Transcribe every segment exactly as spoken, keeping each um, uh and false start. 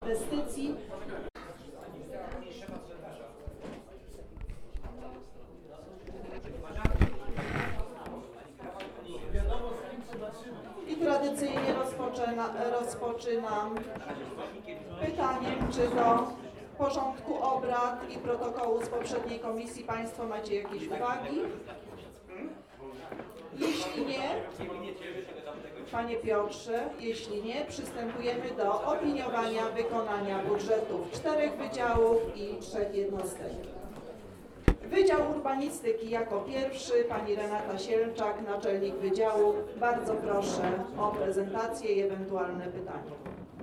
inwestycji. I tradycyjnie rozpoczyna, rozpoczynam pytaniem, czy do porządku obrad i protokołu z poprzedniej komisji Państwo macie jakieś uwagi? Jeśli nie, Panie Piotrze, jeśli nie, przystępujemy do opiniowania wykonania budżetów czterech wydziałów i trzech jednostek. Wydział Urbanistyki jako pierwszy, Pani Renata Sielczak, naczelnik wydziału. Bardzo proszę o prezentację i ewentualne pytania.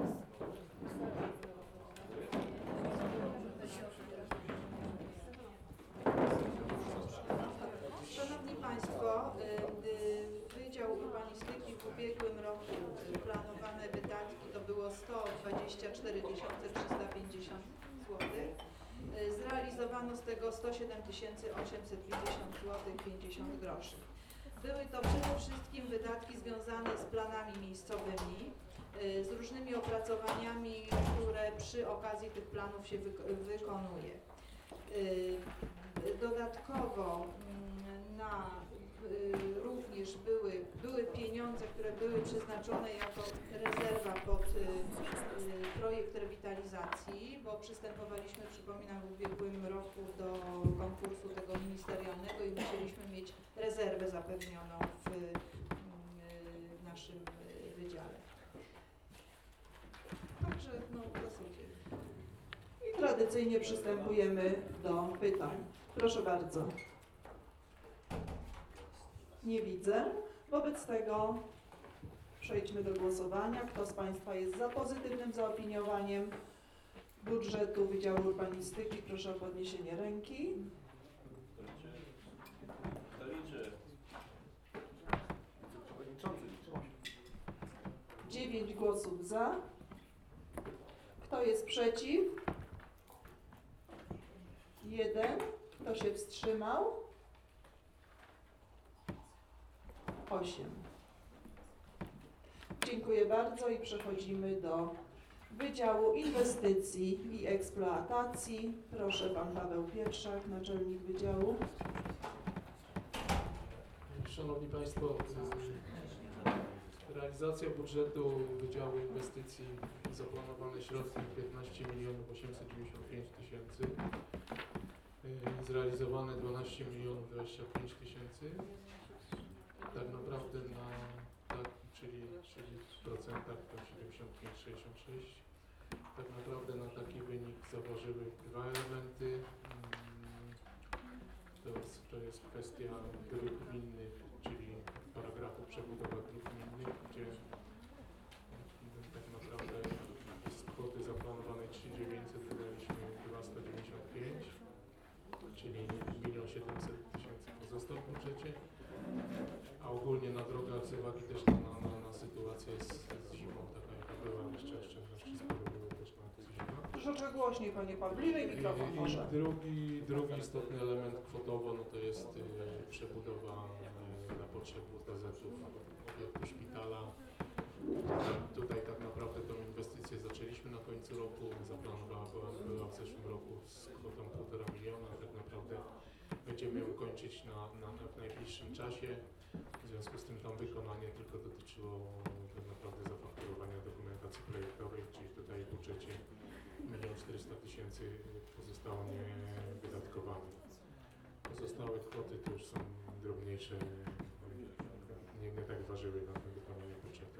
Szanowni Państwo, Wydział Urbanistyki w ubiegłym roku planowane wydatki to było sto dwadzieścia cztery tysiące trzysta pięćdziesiąt złotych. Zrealizowano z tego sto siedem tysięcy osiemset pięćdziesiąt złotych pięćdziesiąt groszy. Były to przede wszystkim wydatki związane z planami miejscowymi, z różnymi opracowaniami, które przy okazji tych planów się wykonuje. Dodatkowo na również były, były pieniądze, które były przeznaczone jako rezerwa pod projekt rewitalizacji, bo przystępowaliśmy, przypominam, w ubiegłym roku do konkursu tego ministerialnego i musieliśmy mieć rezerwę zapewnioną w naszym wydziale. Także no w zasadzie. I tradycyjnie przystępujemy do pytań. Proszę bardzo. Nie widzę. Wobec tego przejdźmy do głosowania. Kto z Państwa jest za pozytywnym zaopiniowaniem budżetu Wydziału Urbanistyki? Proszę o podniesienie ręki. Dziewięć głosów za. Kto jest przeciw? Jeden. Kto się wstrzymał? Osiem. Dziękuję bardzo i przechodzimy do Wydziału Inwestycji i Eksploatacji. Proszę, Pan Paweł Pietrzak, naczelnik Wydziału. Szanowni Państwo, realizacja budżetu Wydziału Inwestycji, zaplanowane środki piętnaście milionów osiemset dziewięćdziesiąt pięć tysięcy, zrealizowane dwanaście milionów dwadzieścia pięć tysięcy. Tak naprawdę na, tak, czyli, czyli w procentach to siedemdziesiąt pięć sześćdziesiąt sześć. Tak naprawdę na taki wynik zaważyły dwa elementy. To jest, to jest kwestia dróg gminnych, czyli paragrafu przebudowa dróg gminnych, gdzie tak naprawdę z kwoty zaplanowanej trzy tysiące dziewięćset wydaliśmy dwieście dziewięćdziesiąt pięć, czyli milion siedemset tysięcy pozostał w budżecie. A ogólnie na drogach z uwagi też na, na, na sytuację z, z zimą, taka jaka była, jeszcze oszczędności sporo było też na zimę. Troszeczkę głośniej, Panie Pawle, bliżej mikrofon może. I drugi, drugi istotny element kwotowo, no to jest y, przebudowa y, na potrzeby T Z-ów obiektu szpitala. Tutaj tak naprawdę tą inwestycję zaczęliśmy na końcu roku, zaplanowana była, była w zeszłym roku z kwotą półtora miliona, tak naprawdę będziemy ją kończyć na, na, na w najbliższym czasie. W związku z tym tam wykonanie tylko dotyczyło tak naprawdę zafakturowania dokumentacji projektowej, czyli tutaj w budżecie milion czterysta tysięcy pozostało niewydatkowane. Pozostałe kwoty to już są drobniejsze, nie, nie tak ważyły na to wykonanie budżetu.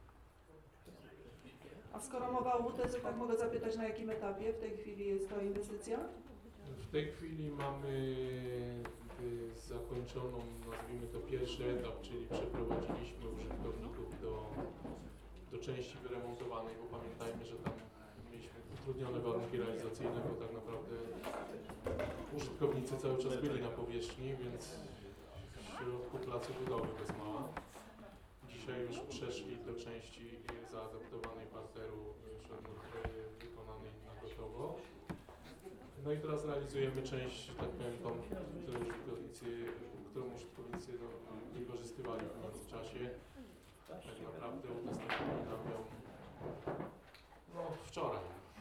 A skoro mowa o W T Z, tak mogę zapytać, na jakim etapie w tej chwili jest ta inwestycja? W tej chwili mamy y, zakończoną, nazwijmy to pierwszy etap, czyli przeprowadziliśmy użytkowników do, do części wyremontowanej, bo pamiętajmy, że tam mieliśmy utrudnione warunki realizacyjne, bo tak naprawdę użytkownicy cały czas byli na powierzchni, więc w środku placu budowy bez mała. Dzisiaj już przeszli do części zaadaptowanej parteru wykonanej na gotowo. No i teraz realizujemy część, że tak powiem, tą, którą użytkownicy, którą użytkownicy no, wykorzystywali w międzyczasie. Tak naprawdę udostępnili nam ją no, wczoraj.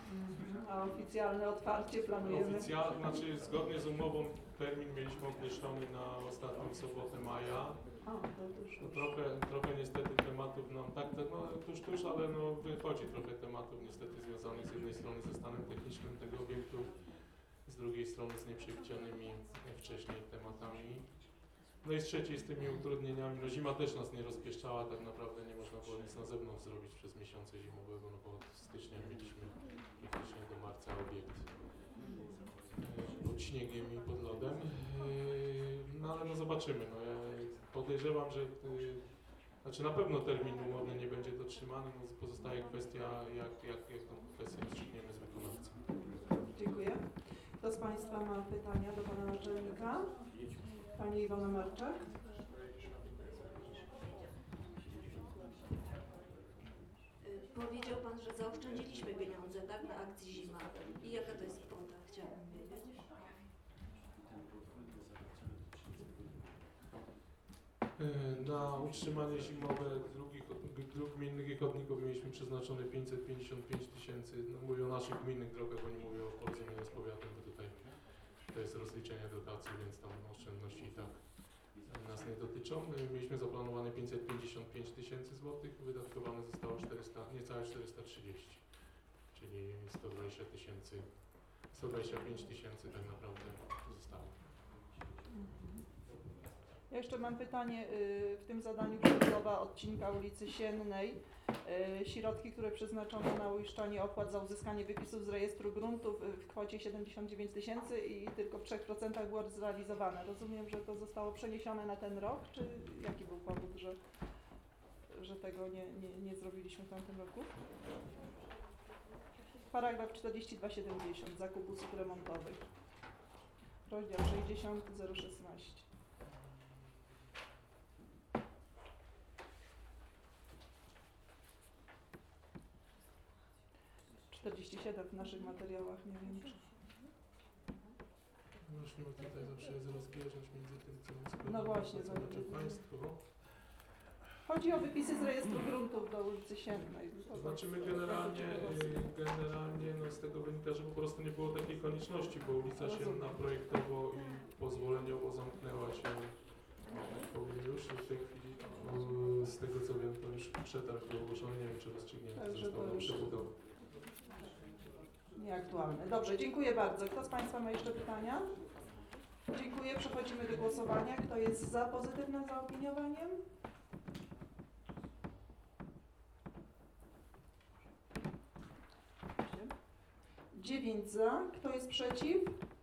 oficjalne otwarcie planujemy? Oficjalnie, znaczy zgodnie z umową termin mieliśmy określony na ostatnią sobotę maja. A, to już. No, trochę, trochę niestety tematów nam, tak, tak no tuż, tuż, ale no wychodzi trochę tematów niestety związanych z jednej strony ze stanem technicznym tego obiektu, z drugiej strony z nieprzewidzianymi wcześniej tematami. No i z trzeciej z tymi utrudnieniami, no zima też nas nie rozpieszczała, tak naprawdę nie można było nic na zewnątrz zrobić przez miesiące zimowego, no bo od stycznia mieliśmy praktycznie do marca obiekt e, pod śniegiem i pod lodem. E, no ale no zobaczymy, no ja podejrzewam, że e, znaczy na pewno termin umowny nie będzie dotrzymany, no pozostaje kwestia jak, jak, jak tą kwestię rozstrzygniemy z wykonawcą. Dziękuję. Kto z Państwa ma pytania do Pana Naczelnika? Pani Iwona Marczak. Powiedział Pan, że zaoszczędziliśmy pieniądze, tak, na akcji Zima. I jaka to jest kwota? Chciałabym wiedzieć. Na utrzymanie zimowe drugich, dróg gminnych i chodników mieliśmy przeznaczone pięćset pięćdziesiąt pięć tysięcy. No mówię o naszych gminnych drogach, bo nie mówię o porozumieniu z powiatem, bo tutaj to jest rozliczenie dotacji, więc tam oszczędności i tak nas nie dotyczą. Mieliśmy zaplanowane pięćset pięćdziesiąt pięć tysięcy złotych, wydatkowane zostało czterysta, niecałe czterysta trzydzieści, czyli sto dwadzieścia tysięcy, sto dwadzieścia pięć tysięcy tak naprawdę zostało. Ja jeszcze mam pytanie, w tym zadaniu przebudowa odcinka ulicy Siennej. Środki, które przeznaczono na uiszczanie opłat za uzyskanie wypisów z rejestru gruntów w kwocie siedemdziesiąt dziewięć tysięcy i tylko w trzech procentach było zrealizowane. Rozumiem, że to zostało przeniesione na ten rok, czy jaki był powód, że, że tego nie, nie, nie zrobiliśmy w tamtym roku? Paragraf czterdzieści dwa siedemdziesiąt, zakup usług remontowych. Rozdział sześćdziesiąt zero szesnaście. czterdzieści siedem w naszych materiałach, nie wiem czy... Właśnie tutaj zawsze jest rozbieżność między tym, co my składamy, No właśnie, co to- znaczy państwo. Chodzi o wypisy z rejestru gruntów do ulicy Siennej. To znaczy my generalnie, y, generalnie no z tego wynika, że po prostu nie było takiej konieczności, bo ulica Sienna projektowo i pozwoleniowo zamknęła się powiem już i w tej chwili y, z tego co wiem to już przetarg był ogłoszony, nie wiem czy rozstrzygnięty Także został to na już- przebudowę. Nieaktualne. Dobrze, dziękuję bardzo. Kto z Państwa ma jeszcze pytania? Dziękuję. Przechodzimy do głosowania. Kto jest za pozytywnym zaopiniowaniem? Dziewięć za. Kto jest przeciw?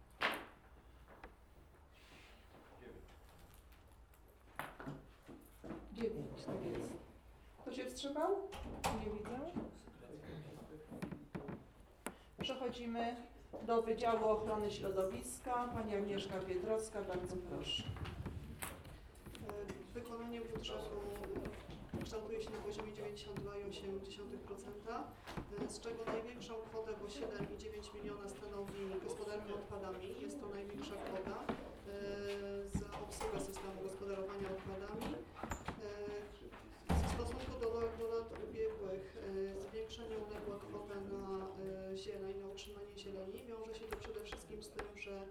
Dziewięć, tak jest. Kto się wstrzymał? Nie widzę. Przechodzimy do Wydziału Ochrony Środowiska. Pani Agnieszka Pietrowska, bardzo proszę. Wykonanie budżetu kształtuje się na poziomie dziewięćdziesiąt dwa przecinek osiem dziesiątych procent, z czego największą kwotę, bo siedem przecinek dziewięć miliona stanowi gospodarka odpadami. Jest to największa kwota e, za obsługę systemu gospodarowania odpadami. E, W stosunku do, do lat ubiegłych e, zwiększenie uległa kwota na e, zieleń, na utrzymanie zieleni. Wiąże się to przede wszystkim z tym, że e,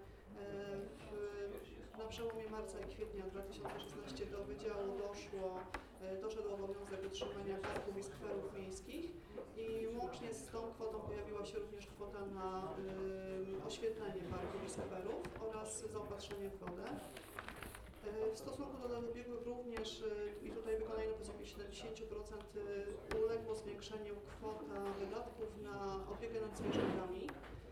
w, na przełomie marca i kwietnia dwa tysiące szesnastego do Wydziału doszło, e, doszedł obowiązek utrzymania parków i skwerów miejskich i łącznie z tą kwotą pojawiła się również kwota na e, oświetlenie parków i skwerów oraz zaopatrzenie w wodę. W stosunku do lat ubiegłych również i tutaj wykonanie na poziomie siedemdziesiąt procent uległo zwiększeniu kwota wydatków na opiekę nad zwierzętami.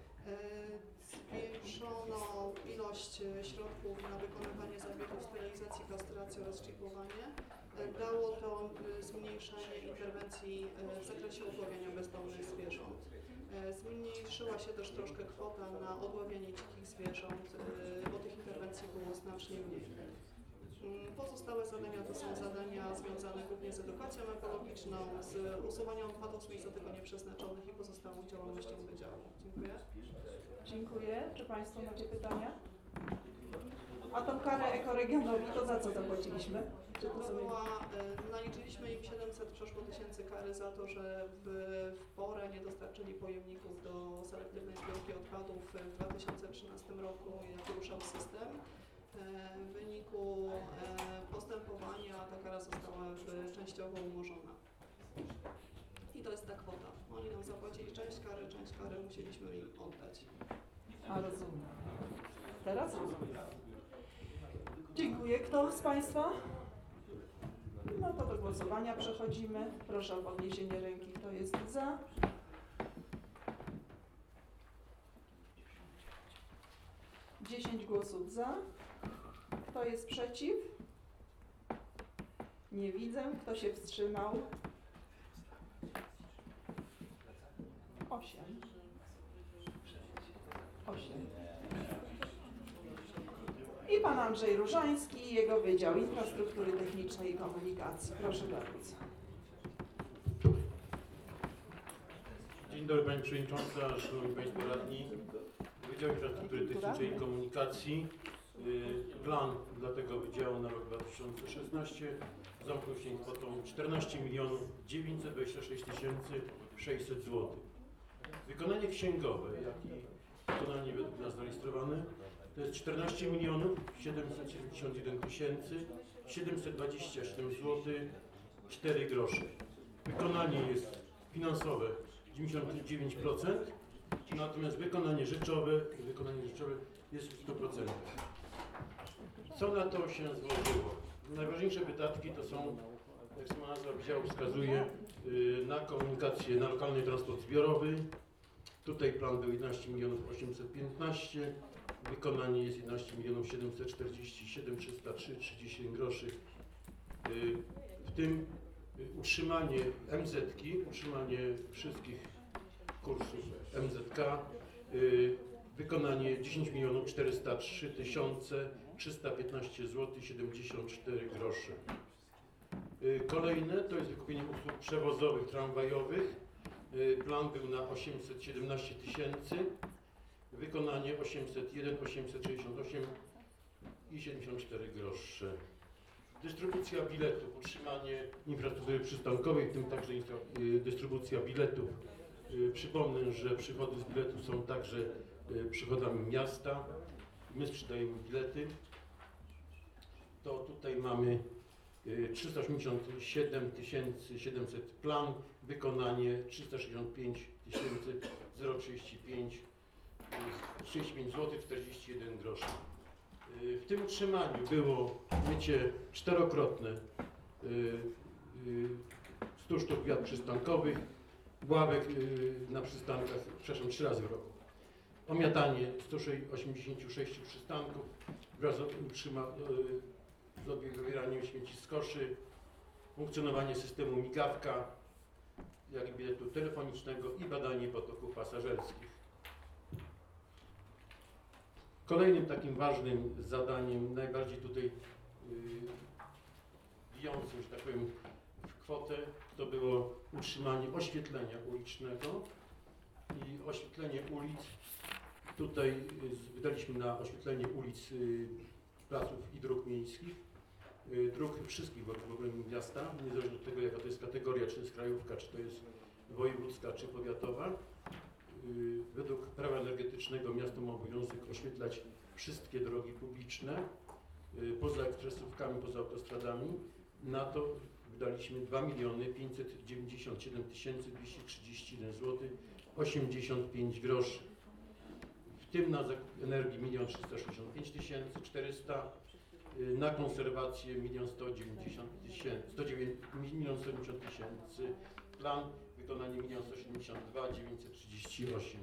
Zwiększono ilość środków na wykonywanie zabiegów sterylizacji, kastracji oraz chiplowanie. Dało to zmniejszenie interwencji w zakresie odławiania bezdomnych zwierząt. Zmniejszyła się też troszkę kwota na odławianie dzikich zwierząt, bo tych interwencji było znacznie mniej. Pozostałe zadania to są zadania związane głównie z edukacją ekologiczną, z usuwaniem odpadów z miejsc do tego nieprzeznaczonych i pozostałą działalnością wydziału. Dziękuję. Dziękuję. Czy Państwo macie pytania? A tą karę ekoregionowi to za co zapłaciliśmy? Czy to To sobie... była, e, naliczyliśmy im siedemset przeszło tysięcy kary za to, że w, w porę nie dostarczyli pojemników do selektywnej zbiórki odpadów w dwa tysiące trzynastym roku, jak ruszał system. W wyniku postępowania ta kara została częściowo umorzona. I to jest ta kwota. Oni nam zapłacili część kary, część kary musieliśmy im oddać. A rozumiem. Teraz rozumiem. Dziękuję. Kto z Państwa? No to do głosowania przechodzimy. Proszę o podniesienie ręki. Kto jest za? dziesięć głosów za. Kto jest przeciw? Nie widzę. Kto się wstrzymał? osiem. osiem. I pan Andrzej Różański i jego Wydział Infrastruktury Technicznej i Komunikacji. Proszę bardzo. Dzień dobry Pani Przewodnicząca, Szanowni Państwo Radni. Wydział Infrastruktury Technicznej i Komunikacji. Plan dla tego wydziału na rok dwa tysiące szesnasty zamknął się kwotą czternaście milionów dziewięćset dwadzieścia sześć tysięcy sześćset złotych. Wykonanie księgowe, jak i wykonanie według nas zarejestrowane, to jest czternaście milionów siedemset siedemdziesiąt jeden tysięcy siedemset dwadzieścia siedem złotych cztery grosze. Wykonanie jest finansowe dziewięćdziesiąt dziewięć procent, natomiast wykonanie rzeczowe, wykonanie rzeczowe jest w stu procentach. Co na to się złożyło? Najważniejsze wydatki to są, jak sama nazwa wydziału wskazuje, na komunikację, na lokalny transport zbiorowy. Tutaj plan był jedenaście milionów osiemset piętnaście, wykonanie jest jedenaście milionów siedemset czterdzieści siedem tysięcy trzysta trzy trzydzieści jeden groszy. W tym utrzymanie M Z ki, utrzymanie wszystkich kursów M Z K, wykonanie dziesięć milionów czterysta trzy tysiące trzysta piętnaście złotych siedemdziesiąt cztery grosze. Kolejne to jest wykupienie usług przewozowych, tramwajowych. Plan był na osiemset siedemnaście tysięcy, wykonanie osiemset jeden tysięcy osiemset sześćdziesiąt osiem i siedemdziesiąt cztery grosze. Dystrybucja biletów, utrzymanie infrastruktury przystankowej, w tym także dystrybucja biletów. Przypomnę, że przychody z biletów są także przychodami miasta. My sprzedajemy bilety. To tutaj mamy trzysta osiemdziesiąt siedem tysięcy siedemset plan, wykonanie trzysta sześćdziesiąt pięć tysięcy trzydzieści pięć złotych czterdzieści jeden groszy. W tym utrzymaniu było mycie czterokrotne stu sztuk wiat przystankowych, ławek na przystankach, przepraszam, trzy razy w roku. Omiatanie stu osiemdziesięciu sześciu przystanków wraz z odbieraniem śmieci z koszy, funkcjonowanie systemu migawka, jak i biletu telefonicznego i badanie potoków pasażerskich. Kolejnym takim ważnym zadaniem, najbardziej tutaj yy, bijącym, że tak powiem, w kwotę, to było utrzymanie oświetlenia ulicznego i oświetlenie ulic. Tutaj yy, wydaliśmy na oświetlenie ulic, yy, placów i dróg miejskich, yy, dróg wszystkich w ogóle miasta, niezależnie od tego, jaka to jest kategoria, czy to jest krajówka, czy to jest wojewódzka, czy powiatowa. Według prawa energetycznego miasto ma obowiązek oświetlać wszystkie drogi publiczne, poza ekspresówkami, poza autostradami. Na to wydaliśmy dwa miliony pięćset dziewięćdziesiąt siedem tysięcy dwieście trzydzieści jeden złotych osiemdziesiąt pięć groszy. W tym na zakup energii milion trzysta sześćdziesiąt pięć tysięcy czterysta, na konserwację milion sto dziewięćdziesiąt tysięcy, plan wykonanie milion sto siedemdziesiąt dwa tysiące dziewięćset trzydzieści osiem.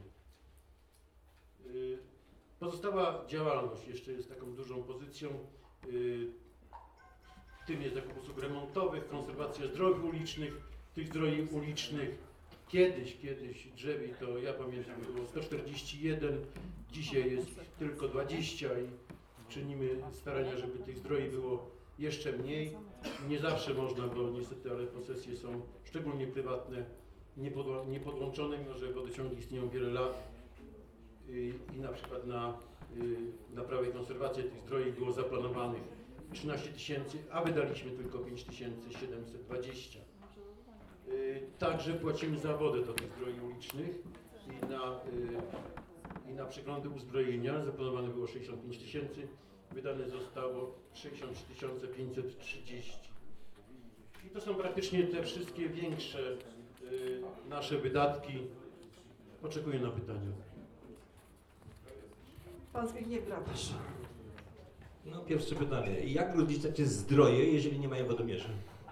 Pozostała działalność jeszcze jest taką dużą pozycją, w tym jest zakup usług remontowych, konserwacja zdrowi ulicznych, tych zdrowi ulicznych kiedyś, kiedyś drzewi to ja pamiętam było sto czterdzieści jeden, dzisiaj jest tylko dwadzieścia i czynimy starania, żeby tych zdroi było jeszcze mniej. Nie zawsze można, bo niestety, ale posesje są szczególnie prywatne, niepodłączone, mimo że wodociągi istnieją wiele lat i, i na przykład na naprawę i konserwację tych zdroi było zaplanowanych trzynaście tysięcy, a wydaliśmy tylko pięć tysięcy siedemset dwadzieścia. Także płacimy za wodę do tych zdroi ulicznych i na, i na przeglądy uzbrojenia zaplanowane było sześćdziesiąt pięć tysięcy, wydane zostało sześćdziesiąt trzy tysiące pięćset trzydzieści. I to są praktycznie te wszystkie większe y, nasze wydatki. Oczekuję na pytania. Pan Zbigniew Grabarz. No, pierwsze pytanie. Jak rozliczacie zdroje, jeżeli nie mają wodomierzy?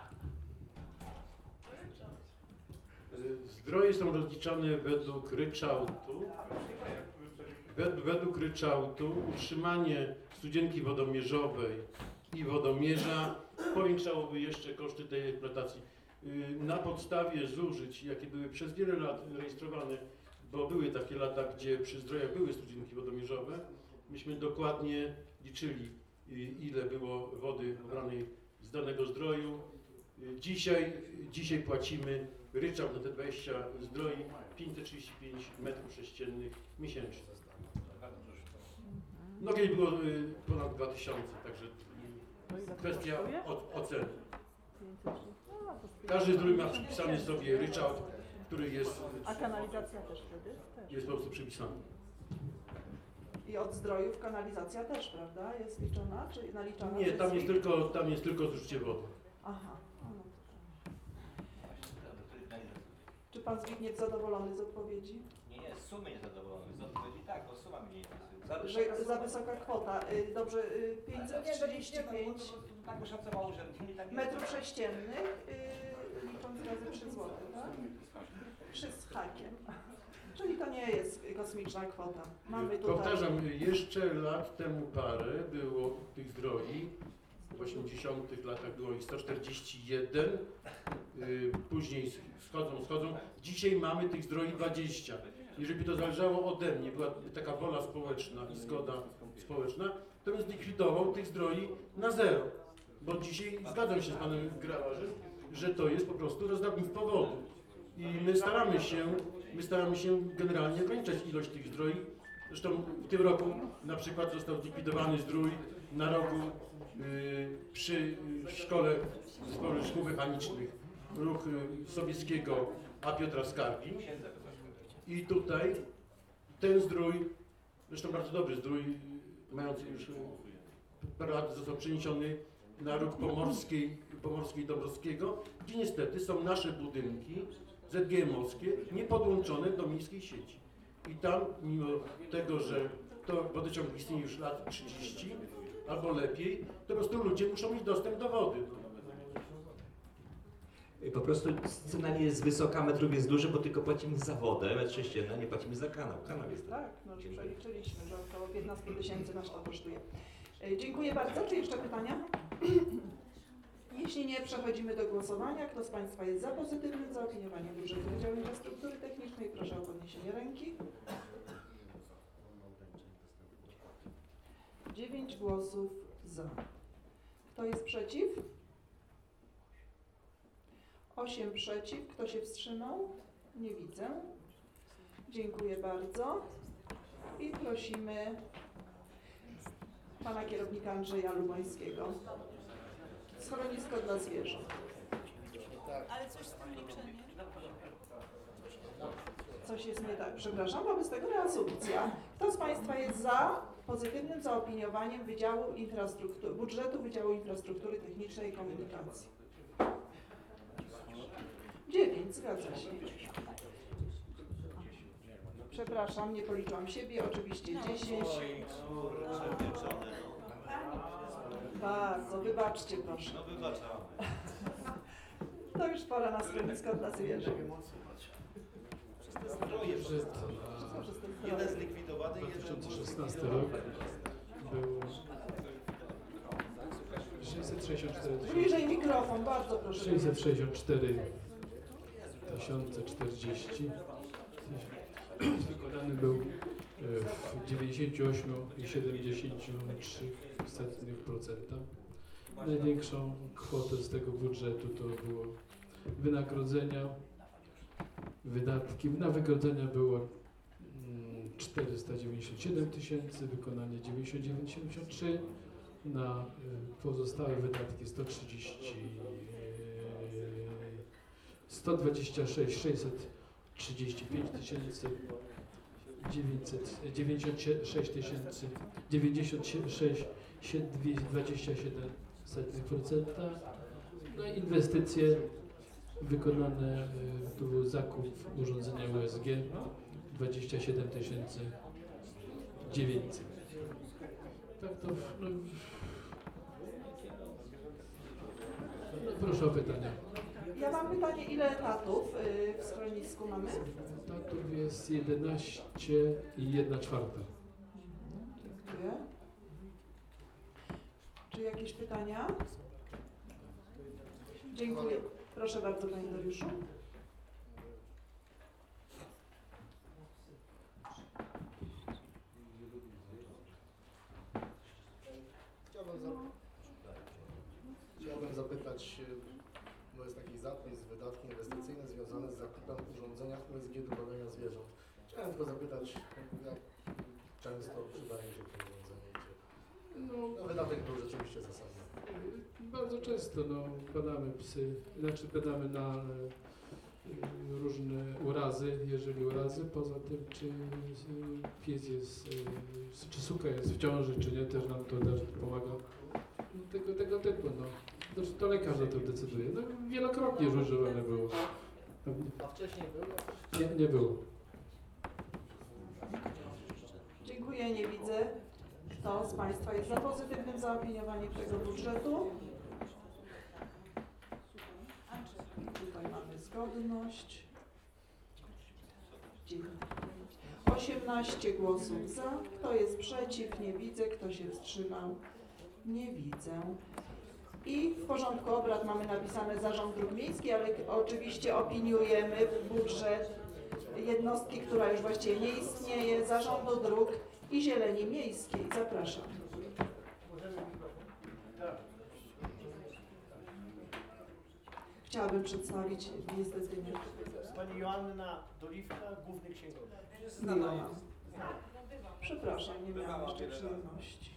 Zdroje są rozliczane według ryczałtu. Wed, według ryczałtu utrzymanie studzienki wodomierzowej i wodomierza powiększałoby jeszcze koszty tej eksploatacji. Na podstawie zużyć, jakie były przez wiele lat rejestrowane, bo były takie lata, gdzie przy zdrojach były studzienki wodomierzowe, myśmy dokładnie liczyli, ile było wody pobranej z danego zdroju. Dzisiaj, dzisiaj płacimy ryczałt na te dwadzieścia zdroi pięćset trzydzieści pięć metrów sześciennych miesięcznie. No kiedyś było y, ponad dwa tysiące, także y, kwestia o, oceny. Każdy zdrój ma przypisany sobie ryczałt, który jest, A kanalizacja też wtedy? Też. jest po prostu przypisany. I od zdrojów kanalizacja też, prawda? Jest liczona, czy naliczana? Nie, przez tam jest SWIG? tylko, tam jest tylko zużycie wody. Aha. No to tak. Czy pan Zbigniew zadowolony z odpowiedzi? Nie, nie, z sumy niezadowolony. Z odpowiedzi tak, bo suma mnie nie interesuje. Za, Że za wysoka kwota. Y, Dobrze, y, pięćset trzydzieści pięć tak oszacowało, że nie tak metrów sześciennych, y, licząc razy trzy złote, tak? trzy z hakiem. Czyli to nie jest kosmiczna kwota. Mamy tutaj... Powtarzam, jeszcze lat temu parę było tych zdroi. W osiemdziesiątych latach było ich sto czterdzieści jeden, yy, później schodzą, schodzą. Dzisiaj mamy tych zdroi dwadzieścia. Jeżeli by to zależało ode mnie, była taka wola społeczna i zgoda społeczna, to bym zlikwidował tych zdroi na zero. Bo dzisiaj zgadzam się z panem Grabarzem, że to jest po prostu rozdawnictwo wody. I my staramy się, my staramy się generalnie ograniczać ilość tych zdroi. Zresztą w tym roku na przykład został zlikwidowany zdrój na rogu yy, przy yy, szkole zespołu szkół mechanicznych ruch yy, Sobieskiego a Piotra Skargi. I tutaj ten zdrój, zresztą bardzo dobry zdrój, mający już yy, parę lat, został przeniesiony na róg Pomorskiej, Pomorskiej Dąbrowskiego, gdzie niestety są nasze budynki Z G M-owskie niepodłączone do miejskiej sieci. I tam, mimo tego, że to wodociąg istnieje już lat trzydzieści albo lepiej, to po prostu ludzie muszą mieć dostęp do wody. Po prostu cena nie jest wysoka, metrów jest duży, bo tylko płacimy za wodę, metr sześcienny, nie płacimy za kanał. Kanał jest Tak, no już przeliczyliśmy, że około piętnaście tysięcy nas to kosztuje. E, Dziękuję bardzo. Czy jeszcze pytania? Jeśli nie, przechodzimy do głosowania. Kto z Państwa jest za pozytywnym zaopiniowaniem budżetu Wydziału Infrastruktury Technicznej? Proszę o podniesienie ręki. Dziewięć głosów za. Kto jest przeciw? Osiem przeciw. Kto się wstrzymał? Nie widzę. Dziękuję bardzo. I prosimy pana kierownika Andrzeja Lubańskiego. Schronisko dla zwierząt. Ale coś z tym liczeniem. Coś jest nie tak. Przepraszam, wobec tego reasumpcja. Kto z Państwa jest za pozytywnym zaopiniowaniem Wydziału Infrastruktury, budżetu Wydziału Infrastruktury Technicznej i Komunikacji? Dziewięć, zgadza się. Przepraszam, nie policzyłam siebie, oczywiście dziesięć. Bardzo, wybaczcie proszę. No wybaczam. To już pora na schronisko dla zwierząt. Budżet na Jeden zlikwidowany, dwa jeden tysiące szesnasty rok był sześćset sześćdziesiąt cztery Bliżej mikrofon, bardzo proszę. sześćset sześćdziesiąt cztery tysiące czterdzieści. Wykonany był w dziewięćdziesiąt osiem przecinek siedemdziesiąt trzy procent. Największą kwotę z tego budżetu to było wynagrodzenia, wydatki. Na wynagrodzenia było czterysta dziewięćdziesiąt siedem tysięcy, wykonanie dziewięćdziesiąt dziewięć przecinek siedemdziesiąt trzy, na pozostałe wydatki sto trzydzieści, sto dwadzieścia sześć tysięcy sześćset trzydzieści pięć tysięcy, dziewięćset dziewięćdziesiąt sześć tysięcy, dziewięćdziesiąt sześć dwadzieścia siedem procent. No i inwestycje wykonane, y, to był zakup urządzenia U S G dwadzieścia siedem tysięcy dziewięćset. Tak to, no, no proszę o pytania. Ja mam pytanie, ile etatów y, w schronisku mamy? Etatów jest jedenaście i jedna czwarta. Dziękuję. Czy jakieś pytania? Dziękuję. Proszę bardzo, Panie Dariuszu. Chciałbym, za... Chciałbym zapytać, bo jest taki zapis, wydatki inwestycyjne związane z zakupem urządzenia U S G do badania zwierząt. Chciałem tylko zapytać, jak często przydaje się to urządzenie? No, no wydatek był rzeczywiście zasadny. Bardzo często no, badamy psy, znaczy badamy na e, różne urazy, jeżeli urazy, poza tym czy e, pies jest, e, czy suka jest w ciąży, czy nie, też nam to też pomaga. No, tego, tego typu, no. To, to lekarz o tym decyduje. No, wielokrotnie już używane było. A wcześniej było? Nie, nie było. Dziękuję, nie widzę. Kto z Państwa jest za pozytywnym zaopiniowaniem tego budżetu? Tutaj mamy zgodność. Dziękuję. osiemnaście głosów za. Kto jest przeciw? Nie widzę. Kto się wstrzymał? Nie widzę. I w porządku obrad mamy napisane Zarząd Dróg Miejskich, ale oczywiście opiniujemy budżet jednostki, która już właściwie nie istnieje, Zarządu Dróg i Zieleni Miejskiej. Zapraszam. Chciałabym przedstawić niestety nie. Pani Joanna Doliwka, główny księgowy. Miło. Przepraszam, nie miałam jeszcze przyjemności.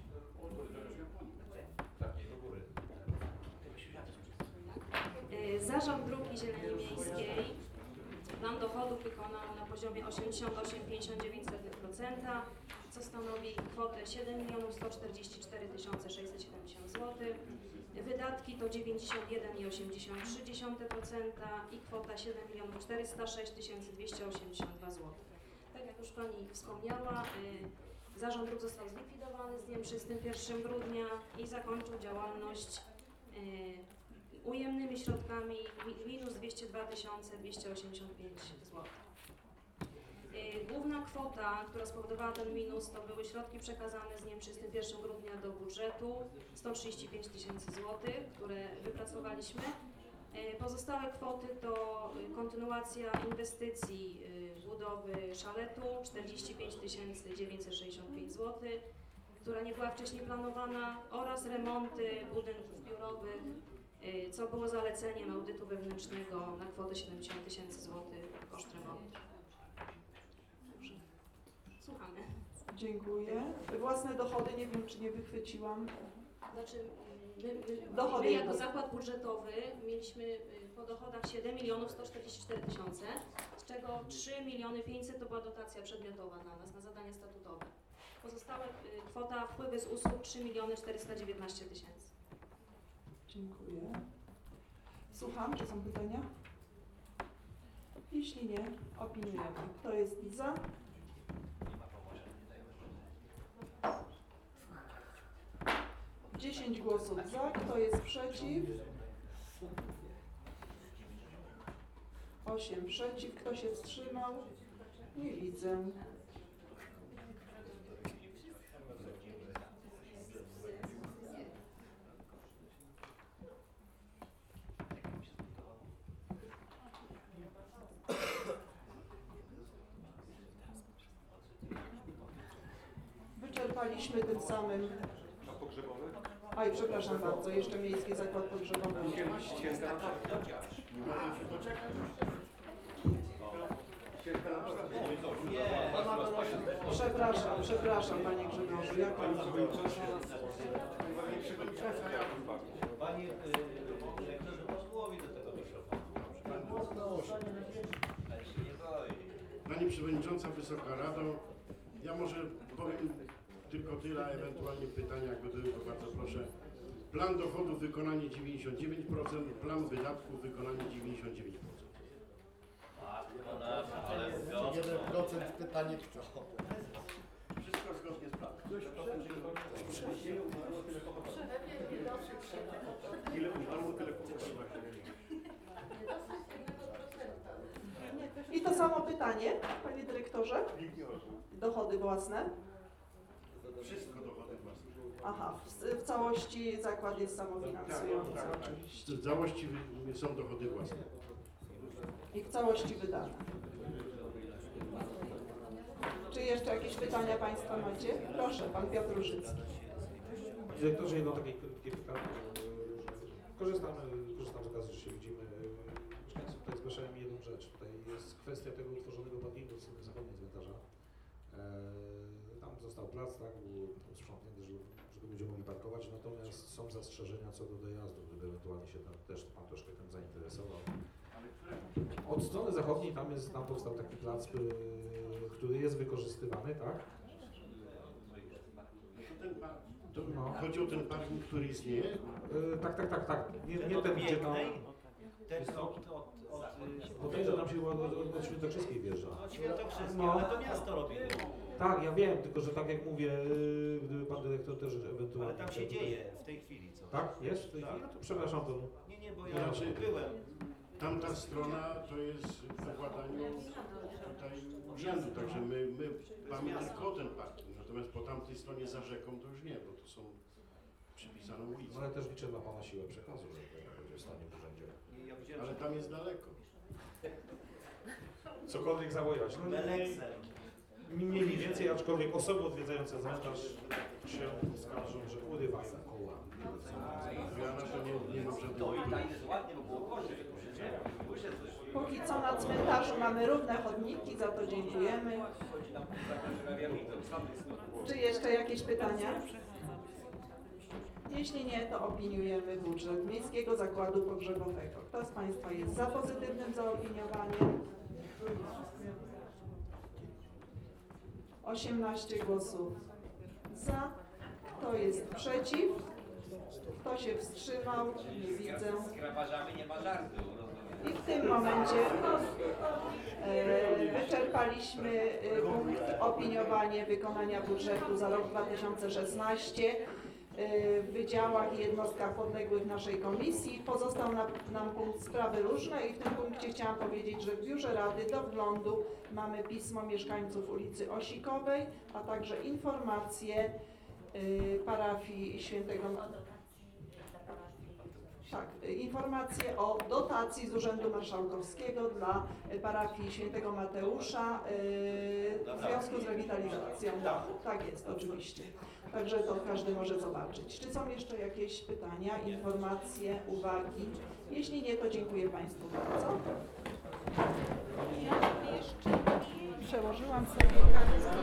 Zarząd Dróg i Zieleni Miejskiej plan dochodów wykonał na poziomie osiemdziesiąt osiem przecinek pięćdziesiąt dziewięć procent, co stanowi kwotę siedem milionów sto czterdzieści cztery tysiące sześćset siedemdziesiąt złotych. Wydatki to dziewięćdziesiąt jeden przecinek osiemdziesiąt trzy procent i kwota siedem milionów czterysta sześć tysięcy dwieście osiemdziesiąt dwa złotych. Tak jak już Pani wspomniała, y, Zarząd Dróg został zlikwidowany z dniem trzydziestego pierwszego grudnia i zakończył działalność y, ujemnymi środkami minus dwieście dwa tysiące dwieście osiemdziesiąt pięć złotych. Główna kwota, która spowodowała ten minus, to były środki przekazane z dniem trzydziestego pierwszego grudnia do budżetu, sto trzydzieści pięć tysięcy złotych, które wypracowaliśmy. Pozostałe kwoty to kontynuacja inwestycji budowy szaletu, czterdzieści pięć tysięcy dziewięćset sześćdziesiąt pięć złotych, która nie była wcześniej planowana, oraz remonty budynków biurowych, co było zaleceniem audytu wewnętrznego na kwotę siedemdziesiąt tysięcy złotych koszt remontu. Dobrze. Słuchamy. Dziękuję. Własne dochody, nie wiem czy nie wychwyciłam. Znaczy, my, my, dochody my jako zakład budżetowy mieliśmy po dochodach siedem milionów sto czterdzieści cztery tysiące, z czego trzy miliony pięćset to była dotacja przedmiotowa dla nas na zadania statutowe. Pozostałe kwota wpływy z usług trzy miliony czterysta dziewiętnaście tysięcy. Dziękuję. Słucham, czy są pytania? Jeśli nie, opiniujemy. Kto jest za? dziesięć głosów za. Kto jest przeciw? osiem przeciw. Kto się wstrzymał? Nie widzę. Wyczerpaliśmy tym samym. A pogrzebowy? Oj, przepraszam bardzo, jeszcze Miejski Zakład Pogrzebowy. Przepraszam, przepraszam Panie Grzegorzu, jak Pan Panie dyrektorze, posłowi do tego mikrofonu. Pani Przewodnicząca, Wysoka Rado, Ja może powiem tylko tyle, a ewentualnie pytania, jak będę, to bardzo proszę. Plan dochodów wykonanie dziewięćdziesiąt dziewięć procent, plan wydatków wykonanie dziewięćdziesiąt dziewięć procent. Ale jeden procent pytanie kto? Wszystko zgodnie z planem. Ile umarło, tyle pokoju. I to samo pytanie, panie dyrektorze? Dochody własne? Wszystko dochody własne. Aha, w, w całości zakład jest samofinansujący Tak, tak, tak. oczywiście. W całości wy- są dochody własne. I w całości wydane. Czy jeszcze jakieś pytania państwo macie? Proszę, pan Piotr Różycki. Panie dyrektorze, jedno takie krótkie pytanie. Korzystamy, korzystam z okazji, że się widzimy. Mieszkańcy tutaj zgłaszają mi jedną rzecz. Tutaj jest kwestia tego utworzonego parkingu w stronie zachodniej cmentarza. Eee, tam został plac, tak, był sprzątnięty, żeby, żeby ludzie mogli parkować, natomiast są zastrzeżenia co do dojazdu, gdyby ewentualnie się tam też pan troszkę tym zainteresował. Od strony zachodniej tam jest, tam powstał taki plac, y, który jest wykorzystywany, tak? Ten par- to No. Chodzi o ten parking, który istnieje? Y, tak, tak, tak, tak. Nie, nie ten, gdzie tam... Ten od, od, od, Bo ten, że tam się od, od, od Świętokrzyskiej wjeżdża. od Świętokrzyskiej, No. ale to miasto robi. Tak, ja wiem, tylko że tak jak mówię, y, gdyby pan dyrektor też ewentualnie... Ale tam się dzieje w tej chwili coś. Tak? Jest w tej chwili? No to przepraszam, to... Nie, nie, bo ja Znaczy, byłem. Tamta strona to jest w zakładaniu tutaj urzędu, także my, my mamy tylko ten parking, natomiast po tamtej stronie za rzeką to już nie, bo to są przypisane ulice. No ale też liczę na pana siłę przekazu, że to będzie w stanie w urzędzie. Ja widziałem, Ale że tam jest daleko. Cokolwiek zawołać. No, Beleksem. mniej więcej, aczkolwiek osoby odwiedzające cmentarz się skarżą, że urywają koła. Ja na to nie, nie mam żadnego To i wpływu. tak jest ładnie, bo było gorzej, tu się coś... Póki co na cmentarzu mamy równe chodniki, za to dziękujemy. Chodzi nam tak, Czy jeszcze jakieś pytania? Jeśli nie, to opiniujemy budżet Miejskiego Zakładu Pogrzebowego. Kto z państwa jest za pozytywnym zaopiniowaniem? osiemnaście głosów za. Kto jest przeciw? Kto się wstrzymał? Nie widzę. Z grabarzami nie ma żartu, rozumiem. I w tym momencie e, wyczerpaliśmy e, punkt opiniowanie wykonania budżetu za rok dwa tysiące szesnasty e, w wydziałach i jednostkach podległych naszej komisji. Pozostał nam, nam punkt sprawy różne i w tym punkcie chciałam powiedzieć, że w Biurze Rady do wglądu mamy pismo mieszkańców ulicy Osikowej, a także informacje e, parafii świętego Tak, informacje o dotacji z Urzędu Marszałkowskiego dla parafii Świętego Mateusza yy, w związku z rewitalizacją. Tak jest, oczywiście. Także to każdy może zobaczyć. Czy są jeszcze jakieś pytania, informacje, uwagi? Jeśli nie, to dziękuję Państwu bardzo. Ja jeszcze przełożyłam sobie